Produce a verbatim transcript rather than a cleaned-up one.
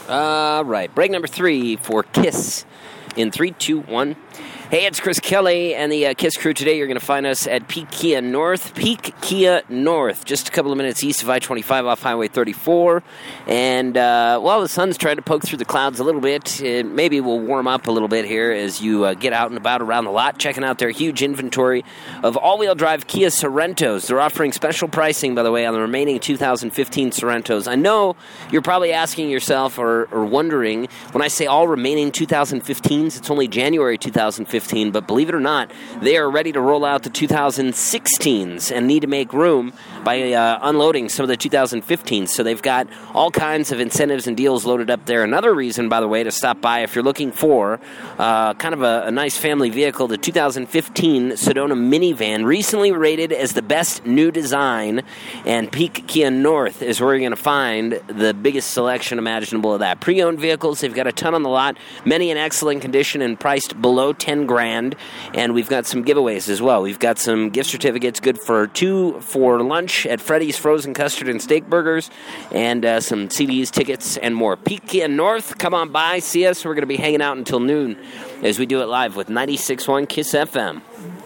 All right, break number three for KISS in three, two, one. Hey, it's Chris Kelly and the uh, KISS crew. Today you're going to find us at Peak Kia North. Peak Kia North, just a couple of minutes east of I twenty-five off Highway thirty-four. And, uh, well, the sun's trying to poke through the clouds a little bit. It maybe will warm up a little bit here as you uh, get out and about around the lot, checking out their huge inventory of all-wheel drive Kia Sorentos. They're offering special pricing, by the way, on the remaining two thousand fifteen Sorentos. I know you're probably asking yourself or, or wondering, when I say all remaining two thousand fifteens, it's only January two thousand fifteen. But believe it or not, they are ready to roll out the two thousand sixteens and need to make room by uh, unloading some of the two thousand fifteens. So they've got all kinds of incentives and deals loaded up there. Another reason, by the way, to stop by if you're looking for uh, kind of a, a nice family vehicle, the two thousand fifteen Sedona minivan, recently rated as the best new design, and Peak Kia North is where you're going to find the biggest selection imaginable of that. Pre-owned vehicles, they've got a ton on the lot, many in excellent condition and priced below ten grand, and we've got some giveaways as well. We've got some gift certificates good for two for lunch at Freddy's Frozen Custard and Steak Burgers, and uh, some C Ds, tickets, and more. Peak Kia North, come on by, see us. We're going to be hanging out until noon as we do it live with ninety-six point one KISS F M.